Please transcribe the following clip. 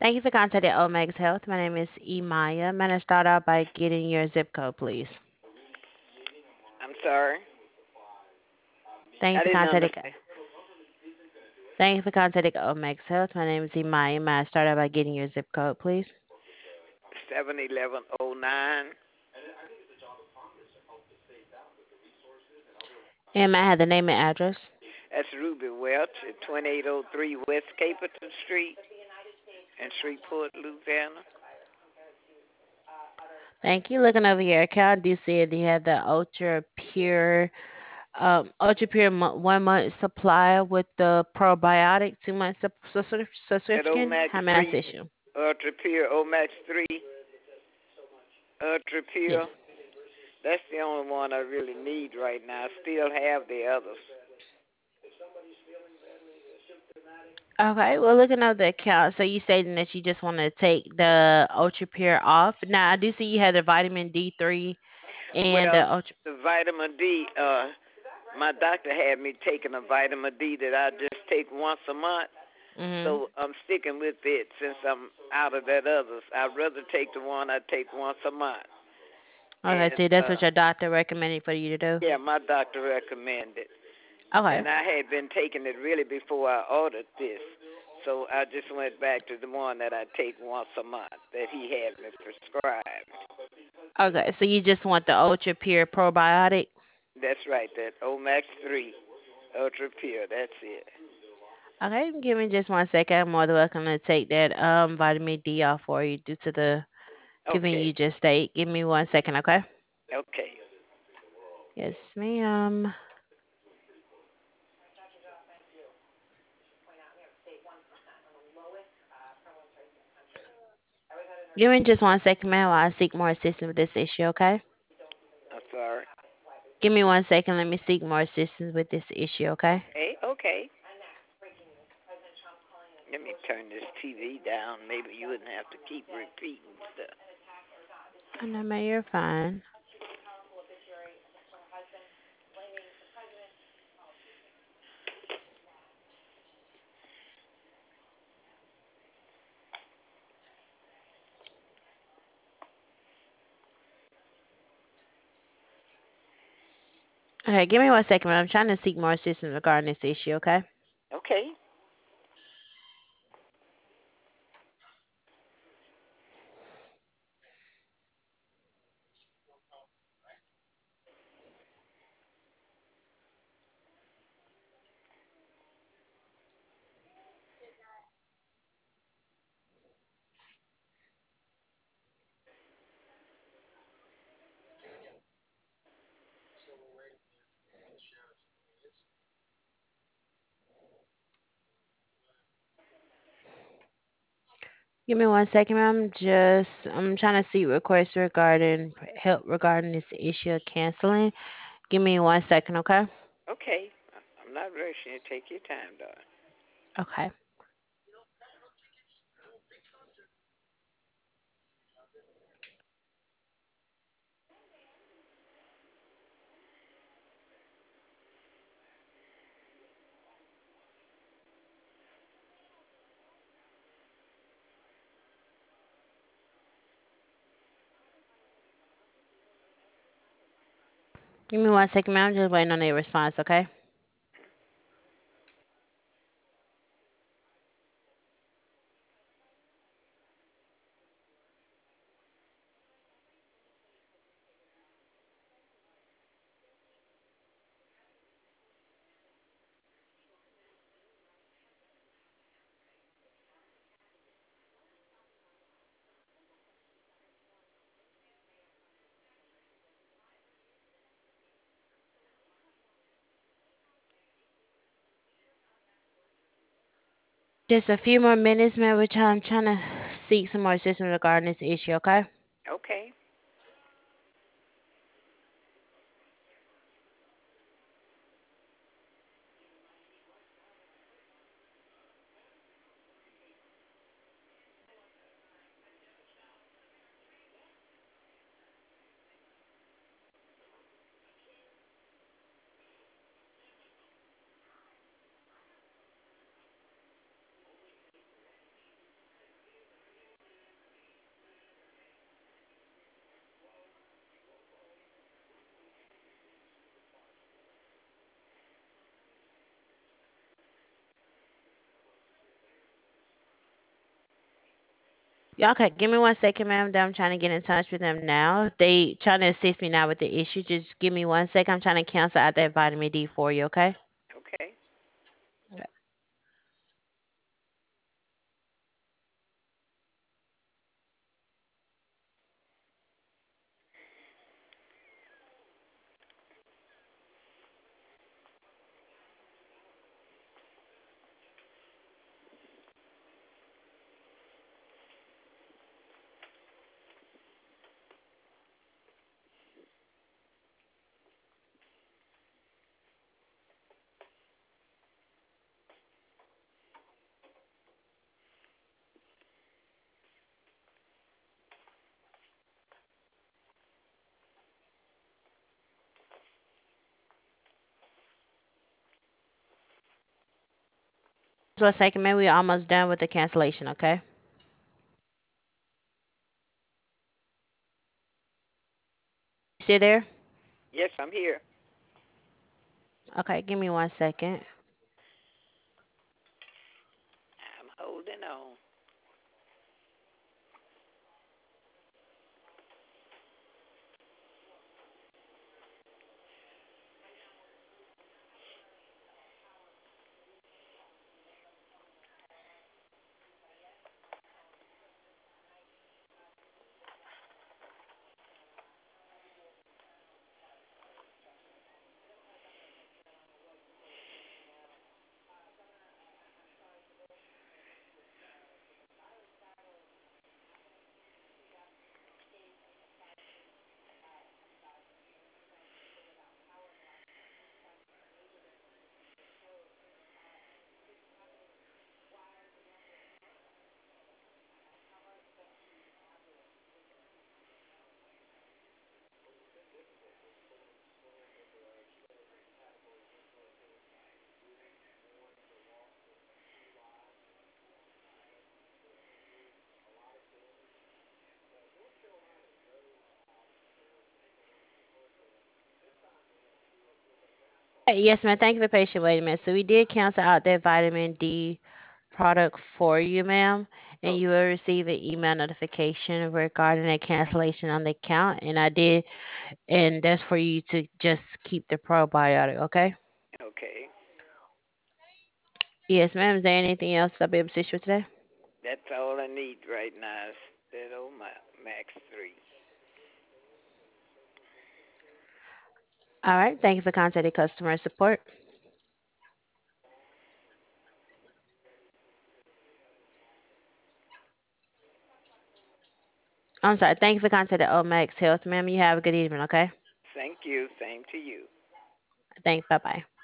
Thank you for contacting Omegs Health. My name is Emaya. I'm going to start out by getting your zip code, please. I'm sorry. Thank you I for didn't contacting. understand. Thank you for contacting Omegs Health. My name is Emaya. May I start out by getting your zip code, please? 71109. And may I have the name and address? That's Ruby Welch at 2803 West Caperton Street in Shreveport, Louisiana. Thank you. Looking over your account, do you see that you have the Ultra Pure 1 month supply with the probiotic 2 month That subscription? Omax How may I 3, assist you? Ultra Pure, Omax 3, Ultra Pure. Yes. That's the only one I really need right now. I still have the others. Okay, well, looking at the account, so you stating that you just want to take the Ultra Pure off. Now, I do see you had the vitamin D3 and Well, the Ultra. the vitamin D, my doctor had me taking a vitamin D that I just take once a month. Hmm. So I'm sticking with it since I'm out of that others. I'd rather take the one I take once a month. Okay, And see, that's what your doctor recommended for you to do. yeah, my doctor recommended. Okay. And I had been taking it really before I ordered this. So I just went back to the one that I take once a month that he had me prescribed. Okay, so you just want the Ultra Pure probiotic. That's right, that Omax 3 Ultra Pure. That's it. Okay, give me just 1 second. I'm more than welcome to take that vitamin D off for you due to the giving Okay. you just state. Give me 1 second, okay? Okay. Yes, ma'am. Give me just 1 second, ma'am, while I seek more assistance with this issue, okay? I'm sorry. Give me 1 second. Let me seek more assistance with this issue, okay? Hey, okay. Let me turn this TV down. Maybe you wouldn't have to keep repeating stuff. I know, ma'am, you're fine. Okay, give me 1 second, ma'am. I'm trying to seek more assistance regarding this issue, okay? Okay. Give me 1 second, ma'am. I'm trying to seek requests regarding help regarding this issue of canceling. Give me 1 second, okay? Okay. I'm not rushing you. Take your time, darling. Okay. Give me 1 second, ma'am. I'm just waiting on a response, okay? Just a few more minutes, ma'am. I'm trying to seek some more assistance regarding this issue, okay? Okay. Yeah, okay, give me 1 second, ma'am. I'm trying to get in touch with them now. They trying to assist me now with the issue. Just give me 1 second. I'm trying to cancel out that vitamin D for you, okay? Okay. Okay. Just 1 second, man. We're almost done with the cancellation, okay? You still there? Yes, I'm here. Okay, give me 1 second. I'm holding on. Hey, yes, ma'am. Thank you for patient waiting, ma'am. So we did cancel out that vitamin D product for you, ma'am, and you Okay. will receive an email notification regarding a cancellation on the account. And I did, and that's for you to just keep the probiotic, okay? Okay. Yes, ma'am. Is there anything else I'll be able to assist you with today? That's all I need right now is that old Max 3. All right. Thank you for contacting customer support. I'm sorry. Thank you for contacting Omax Health, ma'am. You have a good evening, okay? Thank you. Same to you. Thanks. Bye bye.